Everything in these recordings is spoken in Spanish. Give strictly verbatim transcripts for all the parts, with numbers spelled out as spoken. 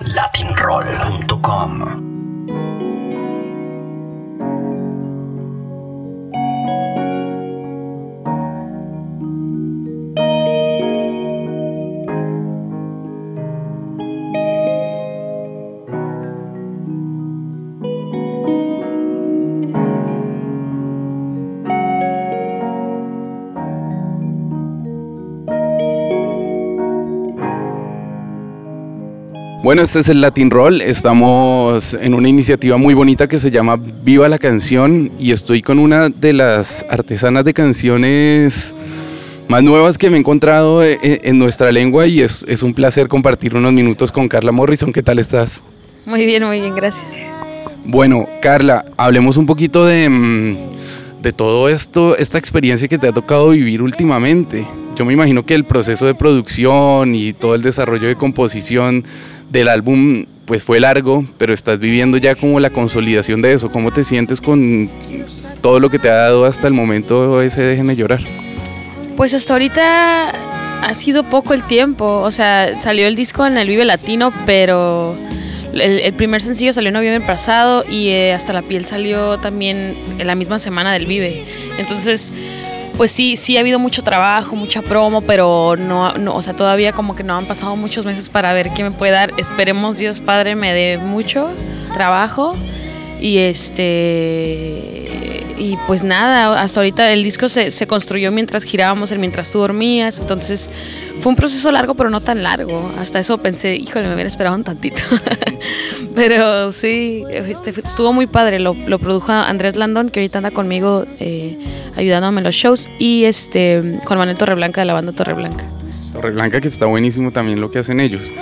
latin roll punto com. Bueno, este es el Latin Roll, estamos en una iniciativa muy bonita que se llama Viva la Canción y estoy con una de las artesanas de canciones más nuevas que me he encontrado en, en nuestra lengua y es, es un placer compartir unos minutos con Carla Morrison. ¿Qué tal estás? Muy bien, muy bien, gracias. Bueno, Carla, hablemos un poquito de, de todo esto, esta experiencia que te ha tocado vivir últimamente. Yo me imagino que el proceso de producción y todo el desarrollo de composición del álbum pues fue largo, pero estás viviendo ya como la consolidación de eso. ¿Cómo te sientes con todo lo que te ha dado hasta el momento ese Déjeme Llorar? Pues hasta ahorita ha sido poco el tiempo, o sea, salió el disco en el Vive Latino, pero el, el primer sencillo salió en noviembre pasado y eh, Hasta la Piel salió también en la misma semana del Vive. Entonces, pues sí, sí ha habido mucho trabajo, mucha promo, pero no, no, o sea, todavía como que no han pasado muchos meses para ver qué me puede dar. Esperemos Dios Padre me dé mucho trabajo y este y pues nada, hasta ahorita el disco se, se construyó mientras girábamos, el mientras tú dormías, entonces fue un proceso largo, pero no tan largo. Hasta eso pensé, híjole, me hubiera esperado un tantito. Pero sí, este, estuvo muy padre. Lo, lo produjo Andrés Landón, que ahorita anda conmigo eh, ayudándome en los shows, y este Juan Manuel Torreblanca de la banda Torreblanca. Torreblanca, que está buenísimo también lo que hacen ellos.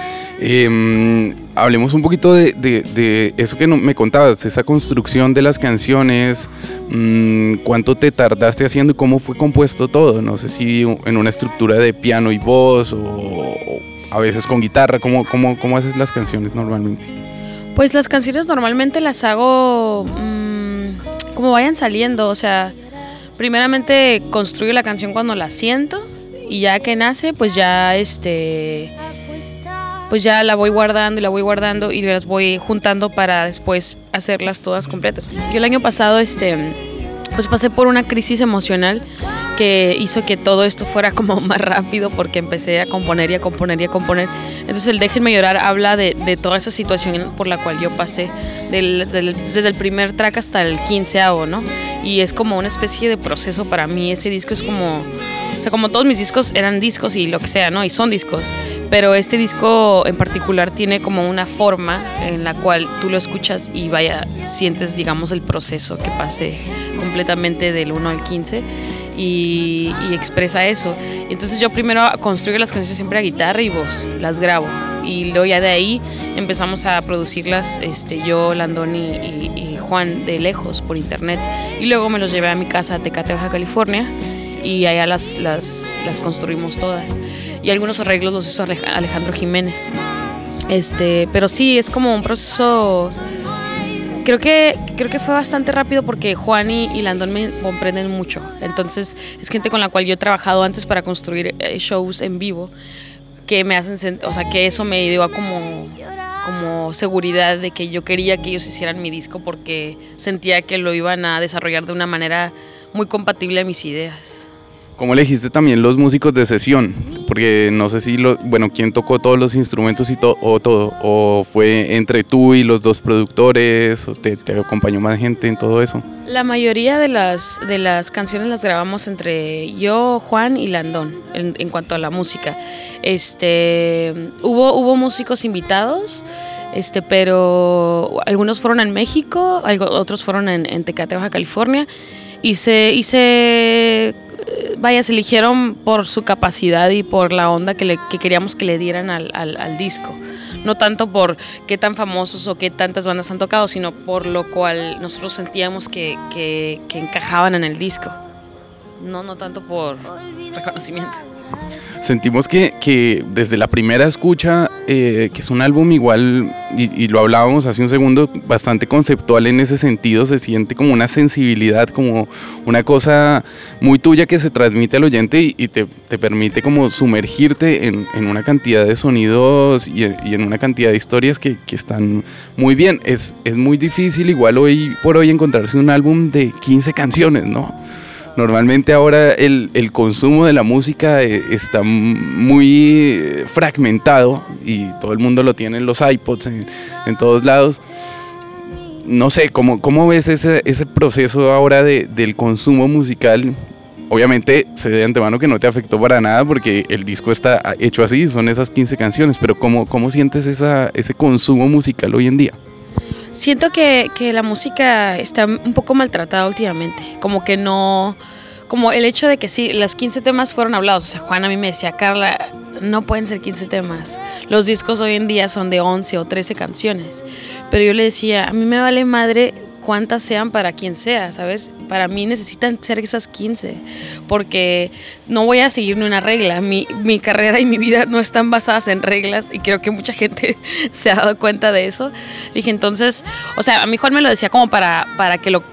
Eh, hablemos un poquito de, de, de eso que no, me contabas, esa construcción de las canciones, mmm, cuánto te tardaste haciendo y cómo fue compuesto todo. No sé si en una estructura de piano y voz o, o a veces con guitarra. ¿Cómo, cómo, cómo haces las canciones normalmente? Pues las canciones normalmente las hago mmm, como vayan saliendo, o sea, primeramente construyo la canción cuando la siento y ya que nace, pues ya este, pues ya la voy guardando y la voy guardando y las voy juntando para después hacerlas todas completas. Yo el año pasado este, pues pasé por una crisis emocional que hizo que todo esto fuera como más rápido porque empecé a componer y a componer y a componer. Entonces el Déjenme Llorar habla de, de toda esa situación por la cual yo pasé, del, del, desde el primer track hasta el quinceavo, ¿no? Y es como una especie de proceso para mí. Ese disco es como, o sea, como todos mis discos eran discos y lo que sea, ¿no? Y son discos, pero este disco en particular tiene como una forma en la cual tú lo escuchas y vaya, sientes, digamos, el proceso que pasé completamente del uno al quince. Y, y expresa eso. Entonces yo primero construyo las canciones siempre a guitarra y voz, las grabo y luego ya de ahí empezamos a producirlas este, yo, Landón y, y, y Juan de lejos por internet y luego me los llevé a mi casa a Tecate, Baja California y allá las, las, las construimos todas y algunos arreglos los hizo Alejandro Jiménez. Este, pero sí, es como un proceso. Creo que, creo que fue bastante rápido porque Juan y, y Landón me comprenden mucho. Entonces es gente con la cual yo he trabajado antes para construir eh, shows en vivo que me hacen, sent- o sea, que eso me dio como, como seguridad de que yo quería que ellos hicieran mi disco porque sentía que lo iban a desarrollar de una manera muy compatible a mis ideas. ¿Cómo elegiste también los músicos de sesión? Porque no sé si, lo, bueno, quién tocó todos los instrumentos y to, o todo, o fue entre tú y los dos productores, o te, te acompañó más gente en todo eso. La mayoría de las, de las canciones las grabamos entre yo, Juan y Landón, en, en cuanto a la música. Este, hubo, hubo músicos invitados, este, pero algunos fueron en México, algo, otros fueron en, en Tecate, Baja California, y se, y se vaya, se eligieron por su capacidad y por la onda que, le, que queríamos que le dieran al, al, al disco. No tanto por qué tan famosos o qué tantas bandas han tocado, sino por lo cual nosotros sentíamos que, que, que encajaban en el disco. No, no tanto por reconocimiento. Sentimos que, que desde la primera escucha, eh, que es un álbum igual, y, y lo hablábamos hace un segundo, bastante conceptual en ese sentido, se siente como una sensibilidad, como una cosa muy tuya que se transmite al oyente y, y te, te permite como sumergirte en, en una cantidad de sonidos y, y en una cantidad de historias que, que están muy bien. Es, es muy difícil igual hoy por hoy encontrarse un álbum de quince canciones, ¿no? Normalmente ahora el, el consumo de la música eh, está muy fragmentado y todo el mundo lo tiene en los iPods, en, en todos lados. No sé, ¿cómo, cómo ves ese, ese proceso ahora de, del consumo musical? Obviamente sé de antemano que no te afectó para nada porque el disco está hecho así, son esas quince canciones, pero ¿cómo, cómo sientes esa, ese consumo musical hoy en día? Siento que, que la música está un poco maltratada últimamente, como que no, como el hecho de que sí, los quince temas fueron hablados, o sea, Juan a mí me decía, Carla, no pueden ser quince temas, los discos hoy en día son de once o trece canciones, pero yo le decía, a mí me vale madre cuántas sean para quien sea, ¿sabes? Para mí necesitan ser esas quince, porque no voy a seguir ni una regla. Mi, mi carrera y mi vida no están basadas en reglas y creo que mucha gente se ha dado cuenta de eso. Dije, entonces, o sea, a mí Juan me lo decía como para, para que lo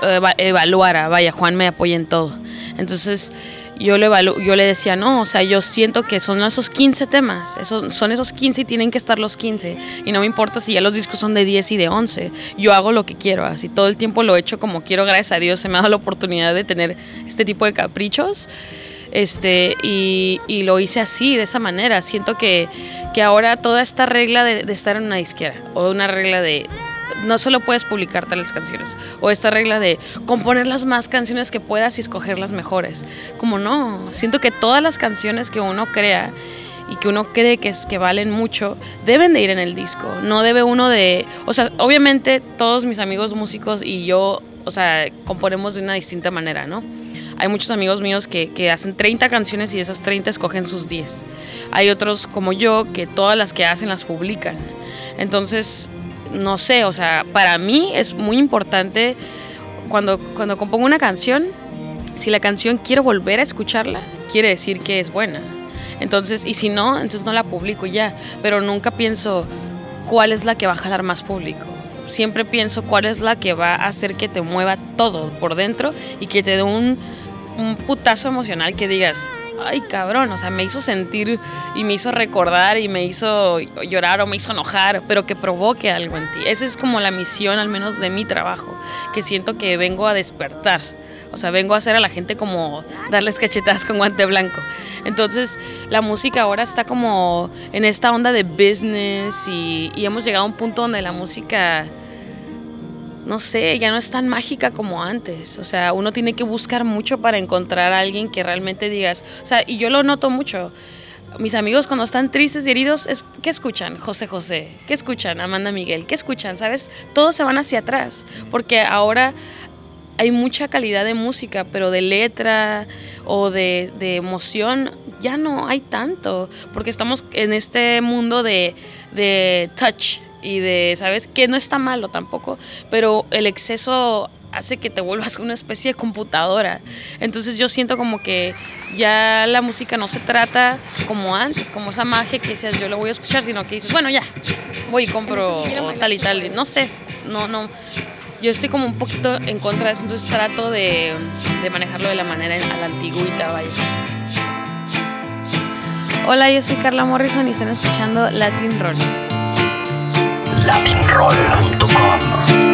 evaluara, vaya, Juan me apoya en todo. Entonces, yo le, evalu- yo le decía, no, o sea, yo siento que son esos quince temas, esos, son esos quince y tienen que estar los quince. Y no me importa si ya los discos son de diez y de once. Yo hago lo que quiero, así todo el tiempo lo he hecho como quiero, gracias a Dios. Se me ha dado la oportunidad de tener este tipo de caprichos. Este, y, y lo hice así, de esa manera. Siento que, que ahora toda esta regla de, de estar en una disquera o una regla de no solo puedes publicar tales canciones, o esta regla de componer las más canciones que puedas y escoger las mejores, como no, siento que todas las canciones que uno crea y que uno cree que, es, que valen mucho deben de ir en el disco, no debe uno de, o sea, obviamente todos mis amigos músicos y yo, o sea, componemos de una distinta manera, ¿no? Hay muchos amigos míos que, que hacen treinta canciones y de esas treinta escogen sus diez. Hay otros como yo que todas las que hacen las publican. Entonces, no sé, o sea, para mí es muy importante cuando, cuando compongo una canción, si la canción quiero volver a escucharla, quiere decir que es buena. Entonces, y si no, entonces no la publico ya. Pero nunca pienso cuál es la que va a jalar más público. Siempre pienso cuál es la que va a hacer que te mueva todo por dentro y que te dé un, un putazo emocional que digas, ay cabrón, o sea, me hizo sentir y me hizo recordar y me hizo llorar o me hizo enojar, pero que provoque algo en ti. Esa es como la misión, al menos de mi trabajo, que siento que vengo a despertar. O sea, vengo a hacer a la gente como darles cachetadas con guante blanco. Entonces, la música ahora está como en esta onda de business y, y hemos llegado a un punto donde la música, no sé, ya no es tan mágica como antes. O sea, uno tiene que buscar mucho para encontrar a alguien que realmente digas, o sea, y yo lo noto mucho. Mis amigos cuando están tristes y heridos, es, ¿qué escuchan? José José. ¿Qué escuchan? Amanda Miguel. ¿Qué escuchan? ¿Sabes? Todos se van hacia atrás, porque ahora hay mucha calidad de música, pero de letra o de, de emoción ya no hay tanto, porque estamos en este mundo de, de touch y de, ¿sabes? Que no está malo tampoco, pero el exceso hace que te vuelvas una especie de computadora. Entonces yo siento como que ya la música no se trata como antes, como esa magia que decías yo lo voy a escuchar, sino que dices, bueno ya, voy y compro tal y tal, no sé, no, no. Yo estoy como un poquito en contra de eso, entonces trato de, de manejarlo de la manera a la antigüita, vaya. Hola, yo soy Carla Morrison y están escuchando Latin Roll. latin roll punto com.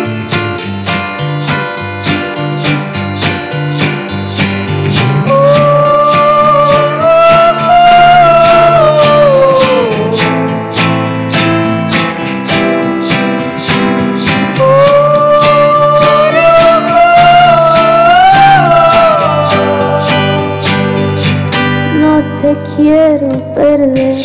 Te quiero perder,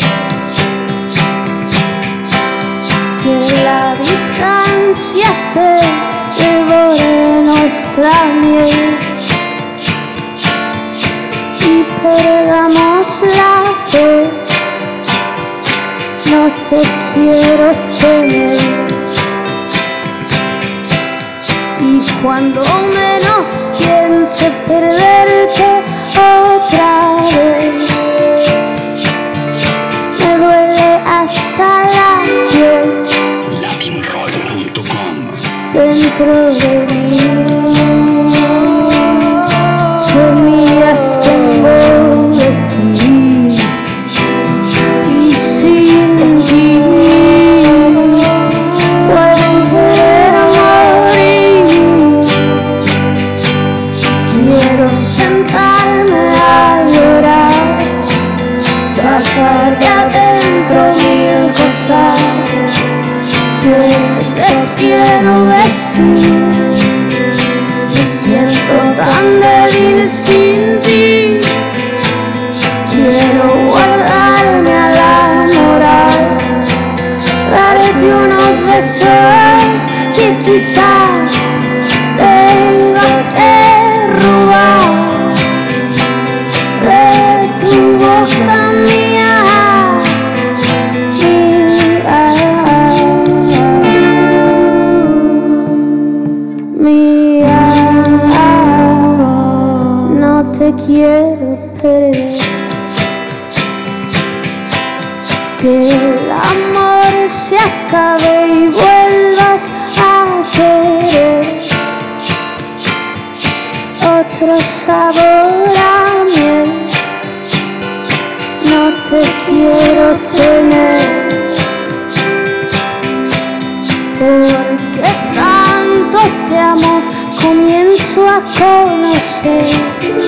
que la distancia se devore nuestra miel y perdamos la fe. No te quiero tener y cuando menos piense perderte otra vez. dentro de mí. Semillas tengo de ti y sin ti cualquier morir. Quiero sentarme a llorar, sacar de adentro mil cosas que te quiero decir. Me siento tan débil sin ti. Quiero guardarme a la moral, darte unos besos que quizás tenga que robar de tu boca mía. Te quiero perder, que el amor se acabe y vuelvas a querer otro sabor a miel. No te quiero tener, porque tanto te amo, comienzo a conocer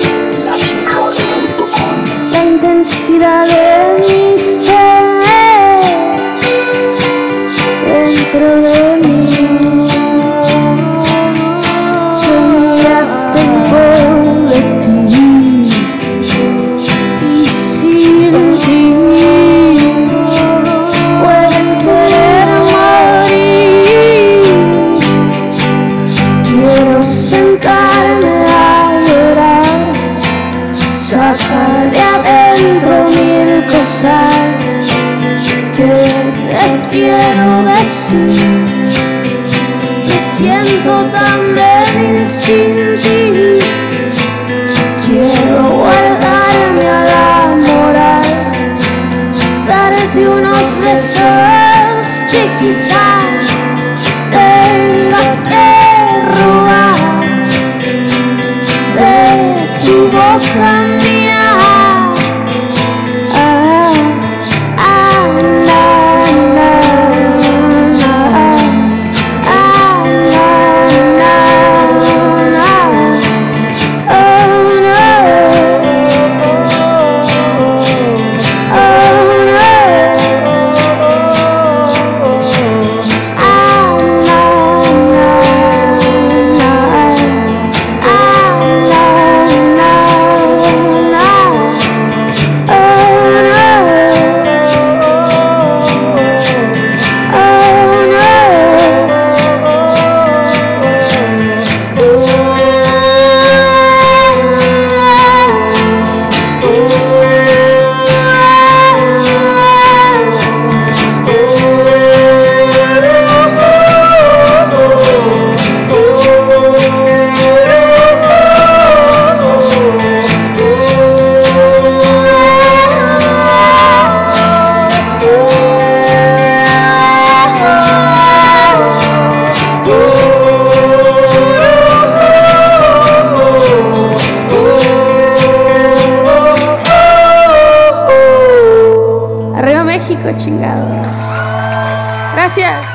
la intensidad de mi ser dentro de mí. Semillas tengo de ti y sin ti pueden querer morir. Quiero sentarme a llorar, sacar de adentro mil cosas que te quiero decir. Me siento tan débil sin ti. Quiero guardarme a la moral, darte unos besos que quizás tenga que robar de tu boca mía. Ah, ah, na, na, na, ah, na, na, na, oh, no, oh, no, ah, México, chingado. Gracias.